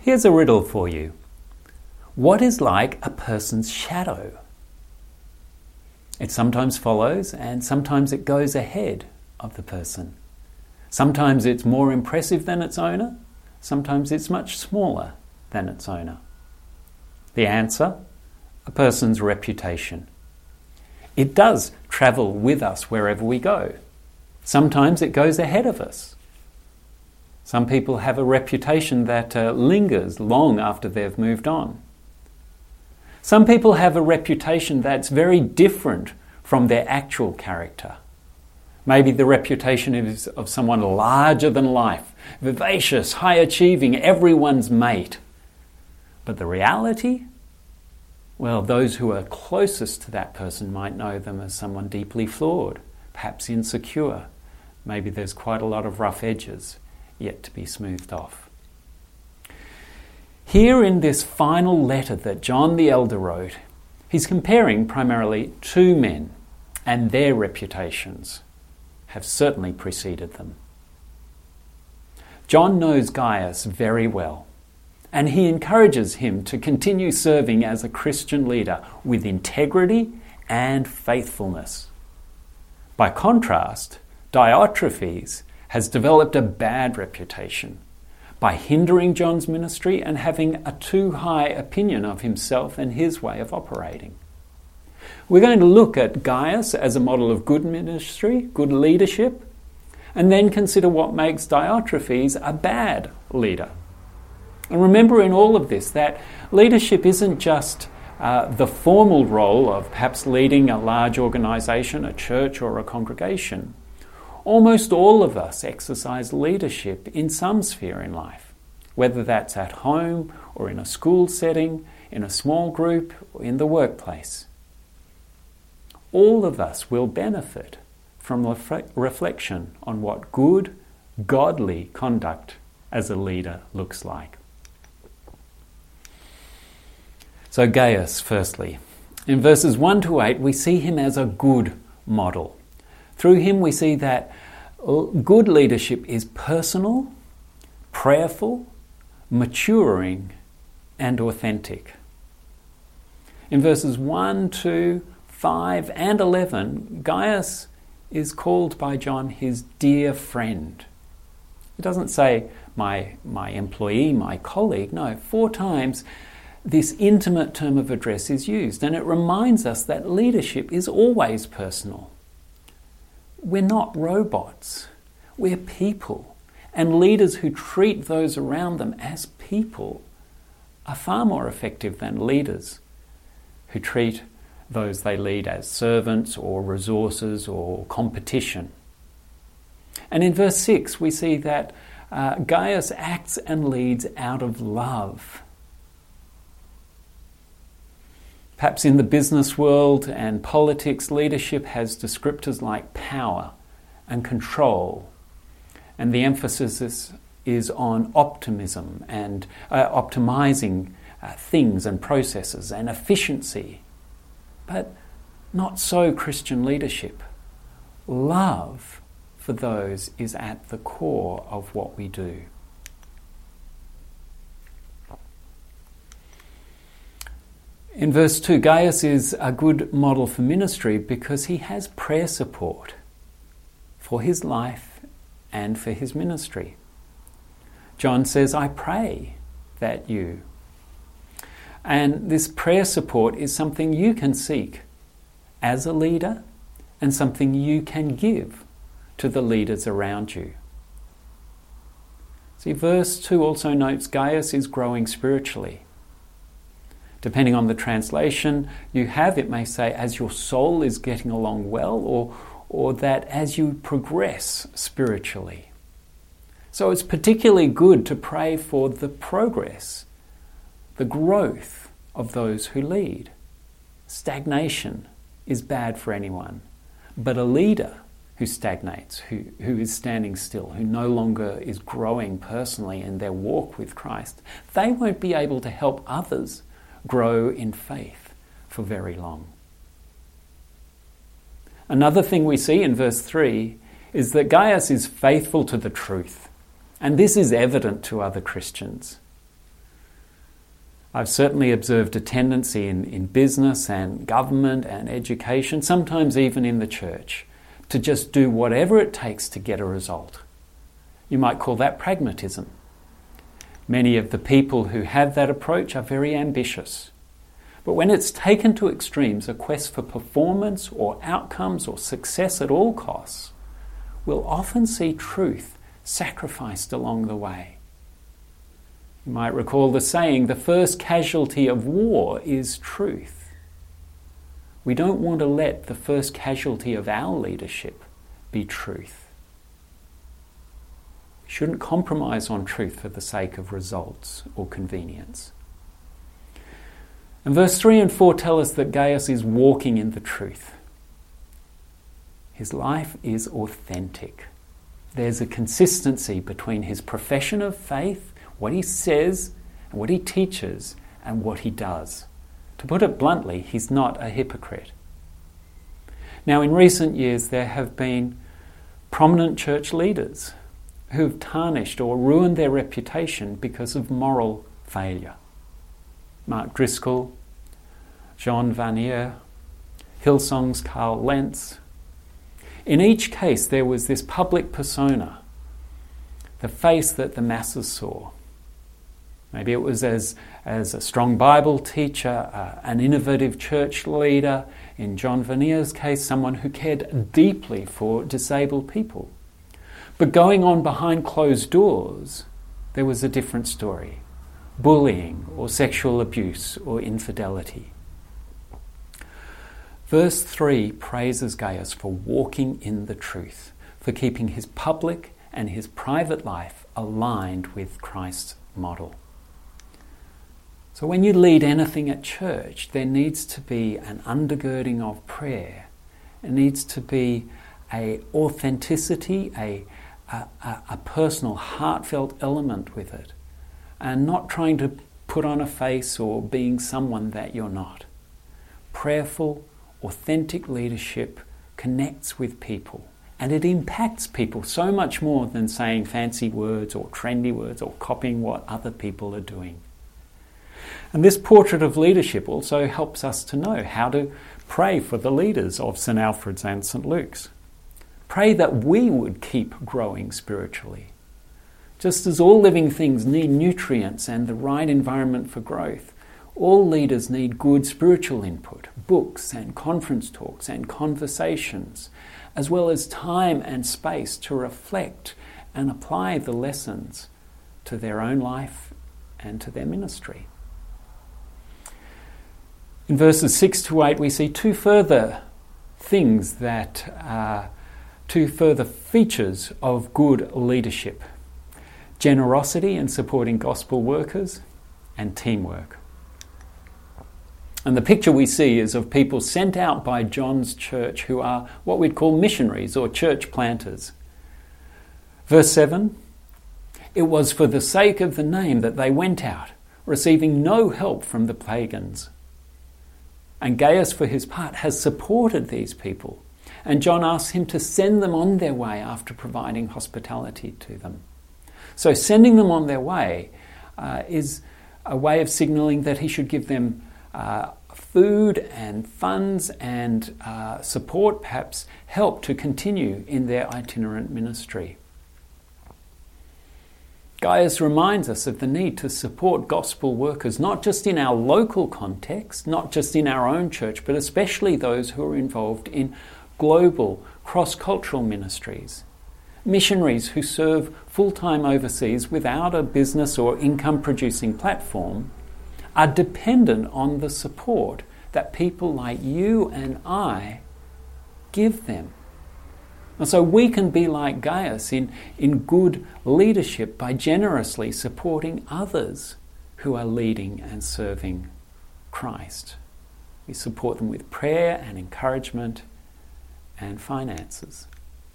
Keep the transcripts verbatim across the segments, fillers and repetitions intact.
Here's a riddle for you. What is like a person's shadow? It sometimes follows and sometimes it goes ahead of the person. Sometimes it's more impressive than its owner. Sometimes it's much smaller than its owner. The answer? A person's reputation. It does travel with us wherever we go. Sometimes it goes ahead of us. Some people have a reputation that uh, lingers long after they've moved on. Some people have a reputation that's very different from their actual character. Maybe the reputation is of someone larger than life, vivacious, high-achieving, everyone's mate. But the reality? Well, those who are closest to that person might know them as someone deeply flawed, perhaps insecure. Maybe there's quite a lot of rough edges yet to be smoothed off. Here in this final letter that John the Elder wrote, he's comparing primarily two men, and their reputations have certainly preceded them. John knows Gaius very well, and he encourages him to continue serving as a Christian leader with integrity and faithfulness. By contrast, Diotrephes has developed a bad reputation by hindering John's ministry and having a too high opinion of himself and his way of operating. We're going to look at Gaius as a model of good ministry, good leadership, and then consider what makes Diotrephes a bad leader. And remember in all of this that leadership isn't just uh, the formal role of perhaps leading a large organisation, a church or a congregation. Almost all of us exercise leadership in some sphere in life, whether that's at home or in a school setting, in a small group or in the workplace. All of us will benefit from refle- reflection on what good, godly conduct as a leader looks like. So Gaius, firstly. In verses one to eight, we see him as a good model. Through him we see that good leadership is personal, prayerful, maturing, and authentic. In verses one, two, five, and eleven, Gaius is called by John his dear friend. It doesn't say my, my employee, my colleague. No, four times this intimate term of address is used, and it reminds us that leadership is always personal. We're not robots. We're people. And leaders who treat those around them as people are far more effective than leaders who treat those they lead as servants or resources or competition. And in verse six, we see that uh, Gaius acts and leads out of love. Perhaps in the business world and politics, leadership has descriptors like power and control, and the emphasis is, is on optimism and uh, optimizing uh, things and processes and efficiency. But not so Christian leadership. Love for those is at the core of what we do. In verse two, Gaius is a good model for ministry because he has prayer support for his life and for his ministry. John says, I pray that you. And this prayer support is something you can seek as a leader and something you can give to the leaders around you. See, verse two also notes Gaius is growing spiritually. Depending on the translation you have, it may say, as your soul is getting along well, or, or that as you progress spiritually. So it's particularly good to pray for the progress, the growth of those who lead. Stagnation is bad for anyone, but a leader who stagnates, who, who is standing still, who no longer is growing personally in their walk with Christ, they won't be able to help others grow in faith for very long. Another thing we see in verse three is that Gaius is faithful to the truth, and this is evident to other Christians. I've certainly observed a tendency in, in business and government and education, sometimes even in the church, to just do whatever it takes to get a result. You might call that pragmatism. Many of the people who have that approach are very ambitious. But when it's taken to extremes, a quest for performance or outcomes or success at all costs will often see truth sacrificed along the way. You might recall the saying, the first casualty of war is truth. We don't want to let the first casualty of our leadership be truth. We shouldn't compromise on truth for the sake of results or convenience. And verse three and four tell us that Gaius is walking in the truth. His life is authentic. There's a consistency between his profession of faith, what he says, and what he teaches, and what he does. To put it bluntly, he's not a hypocrite. Now, in recent years, there have been prominent church leaders who've tarnished or ruined their reputation because of moral failure. Mark Driscoll, John Vanier, Hillsong's Carl Lentz. In each case, there was this public persona, the face that the masses saw. Maybe it was as, as a strong Bible teacher, uh, an innovative church leader. In John Vanier's case, someone who cared deeply for disabled people. But going on behind closed doors, there was a different story. Bullying or sexual abuse or infidelity. Verse three praises Gaius for walking in the truth, for keeping his public and his private life aligned with Christ's model. So when you lead anything at church, there needs to be an undergirding of prayer. It needs to be a authenticity, a, a, a personal, heartfelt element with it, and not trying to put on a face or being someone that you're not. Prayerful, authentic leadership connects with people, and it impacts people so much more than saying fancy words or trendy words or copying what other people are doing. And this portrait of leadership also helps us to know how to pray for the leaders of St Alfred's and St Luke's. Pray that we would keep growing spiritually. Just as all living things need nutrients and the right environment for growth, all leaders need good spiritual input, books and conference talks and conversations, as well as time and space to reflect and apply the lessons to their own life and to their ministry. In verses six to eight, we see two further things that are two further features of good leadership. Generosity in supporting gospel workers and teamwork. And the picture we see is of people sent out by John's church who are what we'd call missionaries or church planters. Verse seven, it was for the sake of the name that they went out, receiving no help from the pagans. And Gaius, for his part, has supported these people. And John asks him to send them on their way after providing hospitality to them. So sending them on their way uh, is a way of signalling that he should give them uh, food and funds and uh, support, perhaps help to continue in their itinerant ministry. Gaius reminds us of the need to support gospel workers, not just in our local context, not just in our own church, but especially those who are involved in global, cross-cultural ministries. Missionaries who serve full-time overseas without a business or income-producing platform are dependent on the support that people like you and I give them. And so we can be like Gaius in, in good leadership by generously supporting others who are leading and serving Christ. We support them with prayer and encouragement and finances.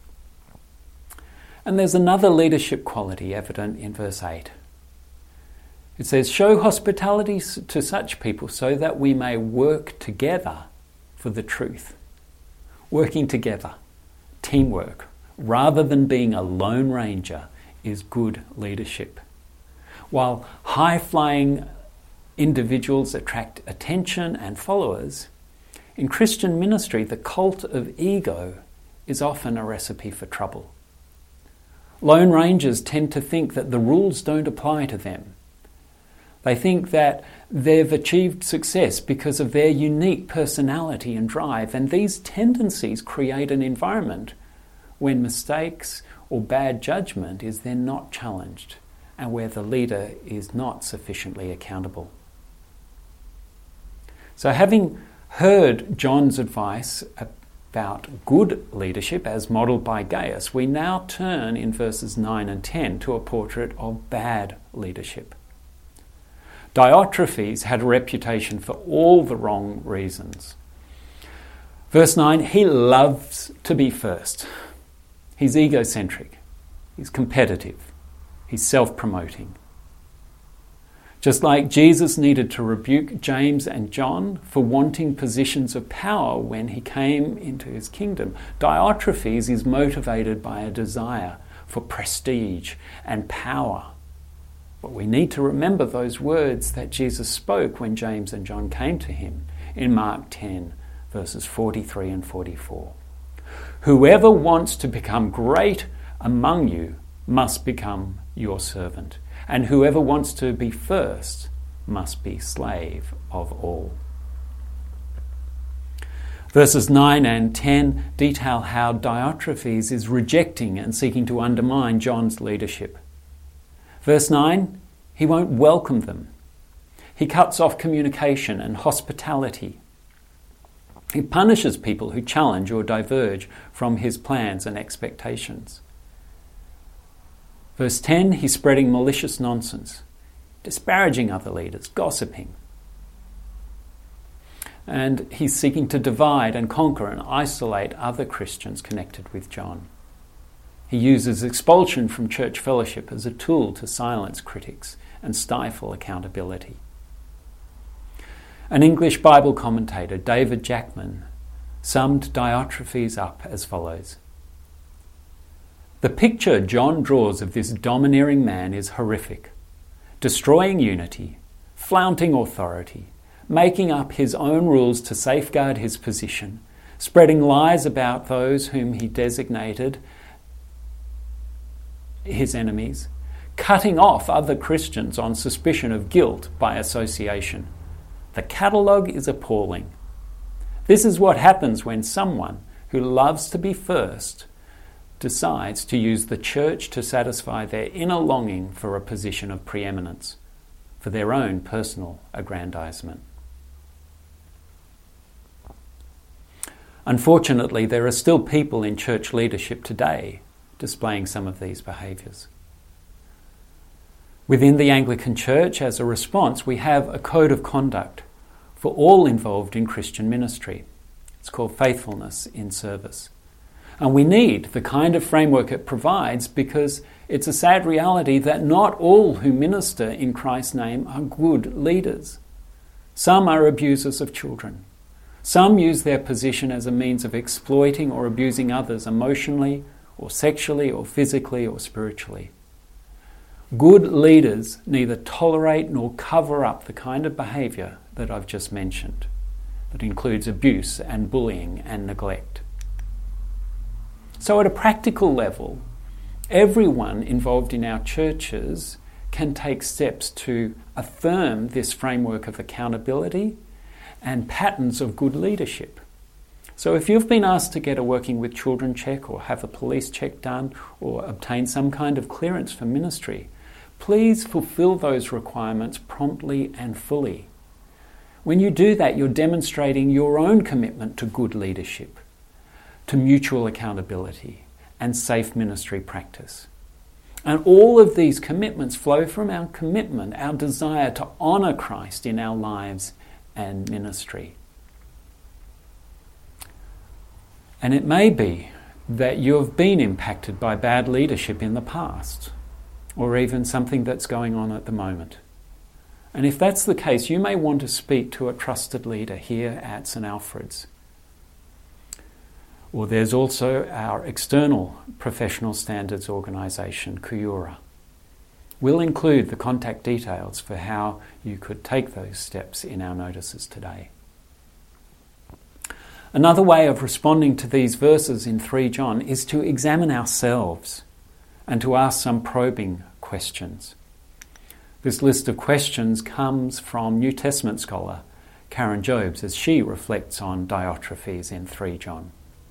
And there's another leadership quality evident in verse eight. It says, show hospitality to such people so that we may work together for the truth. Working together. Teamwork, rather than being a lone ranger, is good leadership. While high-flying individuals attract attention and followers, in Christian ministry, the cult of ego is often a recipe for trouble. Lone rangers tend to think that the rules don't apply to them. They think that they've achieved success because of their unique personality and drive, and these tendencies create an environment when mistakes or bad judgment is then not challenged and where the leader is not sufficiently accountable. So having heard John's advice about good leadership as modelled by Gaius, we now turn in verses nine and ten to a portrait of bad leadership. Diotrephes had a reputation for all the wrong reasons. Verse nine, he loves to be first. He's egocentric. He's competitive. He's self-promoting. Just like Jesus needed to rebuke James and John for wanting positions of power when he came into his kingdom, Diotrephes is motivated by a desire for prestige and power. But we need to remember those words that Jesus spoke when James and John came to him in Mark ten, verses forty-three and forty-four. Whoever wants to become great among you must become your servant, and whoever wants to be first must be slave of all. Verses nine and ten detail how Diotrephes is rejecting and seeking to undermine John's leadership. Verse nine, he won't welcome them. He cuts off communication and hospitality. He punishes people who challenge or diverge from his plans and expectations. Verse ten, he's spreading malicious nonsense, disparaging other leaders, gossiping. And he's seeking to divide and conquer and isolate other Christians connected with John. He uses expulsion from church fellowship as a tool to silence critics and stifle accountability. An English Bible commentator, David Jackman, summed Diotrephes up as follows. The picture John draws of this domineering man is horrific, destroying unity, flaunting authority, making up his own rules to safeguard his position, spreading lies about those whom he designated his enemies, cutting off other Christians on suspicion of guilt by association. The catalogue is appalling. This is what happens when someone who loves to be first decides to use the church to satisfy their inner longing for a position of preeminence, for their own personal aggrandizement. Unfortunately, there are still people in church leadership today displaying some of these behaviours. Within the Anglican Church, as a response, we have a code of conduct for all involved in Christian ministry. It's called Faithfulness in Service. And we need the kind of framework it provides because it's a sad reality that not all who minister in Christ's name are good leaders. Some are abusers of children. Some use their position as a means of exploiting or abusing others emotionally, or sexually, or physically, or spiritually. Good leaders neither tolerate nor cover up the kind of behaviour that I've just mentioned, that includes abuse and bullying and neglect. So at a practical level, everyone involved in our churches can take steps to affirm this framework of accountability and patterns of good leadership. So if you've been asked to get a Working with Children check or have a police check done or obtain some kind of clearance for ministry, please fulfill those requirements promptly and fully. When you do that, you're demonstrating your own commitment to good leadership, to mutual accountability and safe ministry practice. And all of these commitments flow from our commitment, our desire to honour Christ in our lives and ministry. And it may be that you have been impacted by bad leadership in the past, or even something that's going on at the moment. And if that's the case, you may want to speak to a trusted leader here at St Alfred's. Or there's also our external professional standards organisation, Kuyura. We'll include the contact details for how you could take those steps in our notices today. Another way of responding to these verses in three John is to examine ourselves and to ask some probing questions. This list of questions comes from New Testament scholar Karen Jobes as she reflects on Diotrephes in three John.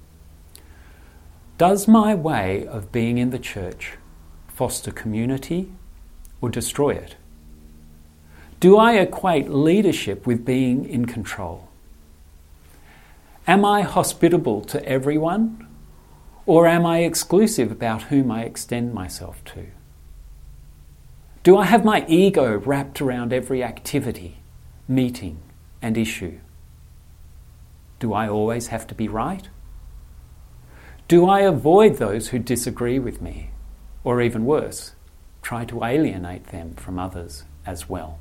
Does my way of being in the church foster community or destroy it? Do I equate leadership with being in control? Am I hospitable to everyone, or am I exclusive about whom I extend myself to? Do I have my ego wrapped around every activity, meeting, and issue? Do I always have to be right? Do I avoid those who disagree with me, or even worse, try to alienate them from others as well?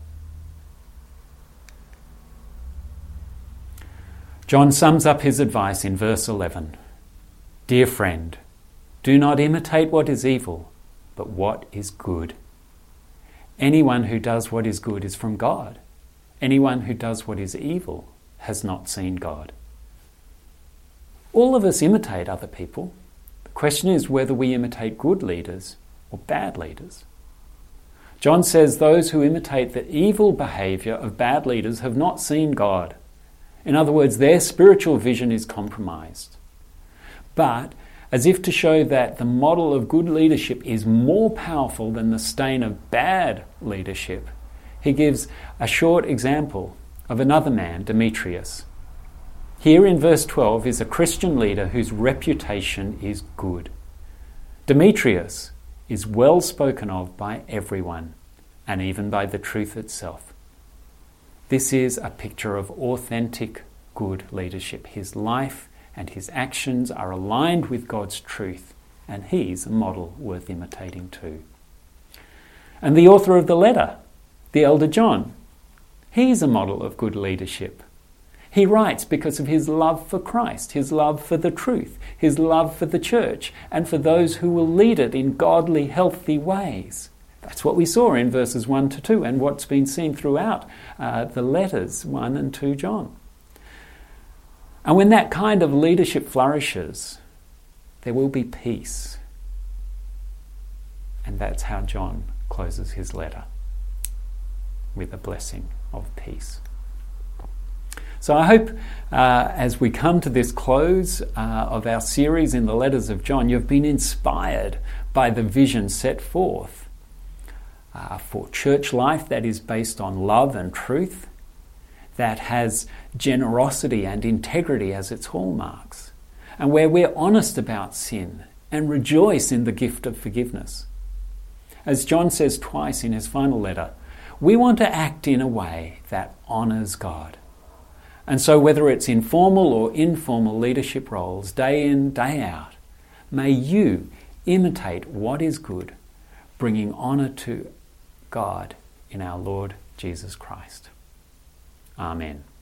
John sums up his advice in verse eleven. Dear friend, do not imitate what is evil, but what is good. Anyone who does what is good is from God. Anyone who does what is evil has not seen God. All of us imitate other people. The question is whether we imitate good leaders or bad leaders. John says those who imitate the evil behaviour of bad leaders have not seen God. In other words, their spiritual vision is compromised. But, as if to show that the model of good leadership is more powerful than the stain of bad leadership, he gives a short example of another man, Demetrius. Here in verse twelve is a Christian leader whose reputation is good. Demetrius is well spoken of by everyone, and even by the truth itself. This is a picture of authentic good leadership. His life and his actions are aligned with God's truth, and he's a model worth imitating too. And the author of the letter, the elder John, he's a model of good leadership. He writes because of his love for Christ, his love for the truth, his love for the church, and for those who will lead it in godly, healthy ways. That's what we saw in verses one to two and what's been seen throughout uh, the letters one and two John. And when that kind of leadership flourishes, there will be peace. And that's how John closes his letter, with a blessing of peace. So I hope uh, as we come to this close uh, of our series in the letters of John, you've been inspired by the vision set forth Uh, for church life that is based on love and truth, that has generosity and integrity as its hallmarks, and where we're honest about sin and rejoice in the gift of forgiveness. As John says twice in his final letter, we want to act in a way that honours God. And so whether it's in formal or informal leadership roles, day in, day out, may you imitate what is good, bringing honour to God in our Lord Jesus Christ. Amen.